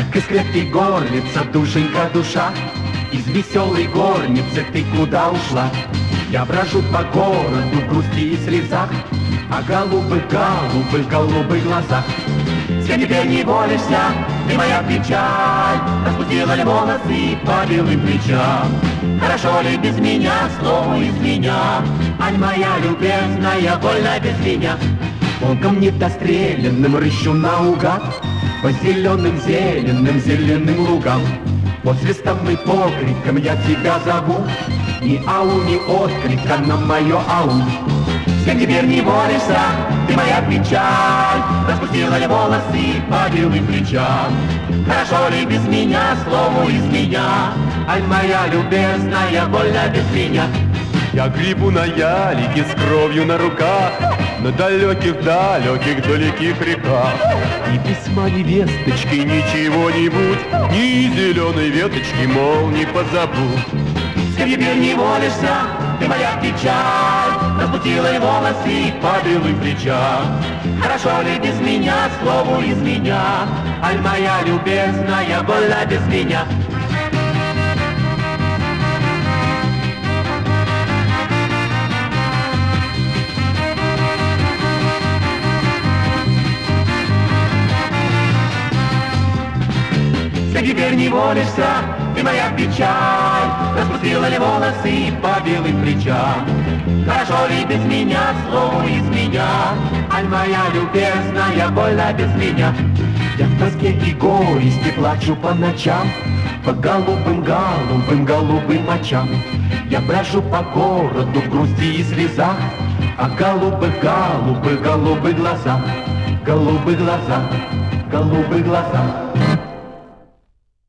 Как из клетки горлица, душенька душа, из веселой горницы ты куда ушла? Я брожу по городу в грусти и слезах, а голубых, голубых, голубых глазах. Все теперь не молишься, ты моя печаль, распустила ли волосы по белым плечам? Хорошо ли без меня, слово из меня? Ань моя любезная, больно без меня. Волком недостреленным рыщу наугад по зеленым, зеленым лугам. По свистам и покрикам я тебя зову, ни ау, ни отклика на мое ау. Всем теперь не молишься, ты моя печаль, распустила ли волосы по белым плечам? Хорошо ли без меня, слову из меня? Ай, моя любезная, больно без меня. Я грибу на ялике с кровью на руках, на далеких реках. Ни письма, ни весточки, Ничего-нибудь, ни зеленой веточки, мол, не позабудь. Всем теперь не молишься, ты моя печаль, распустила ли волосы по белым плечам? Хорошо ли без меня, слову из меня? Ай, моя любезная, больно без меня. Ты теперь не молишься, ты моя печаль, распустила ли волосы по белым плечам? Хорошо ли без меня, слово из меня? Ай, моя любезная, больно без меня. Я в тоске и горести плачу по ночам, по голубым, голубым, голубым очам. Я брожу по городу в грусти и слезах, а голубых, голубых, голубых глазах, голубых глазах, голубых глазах.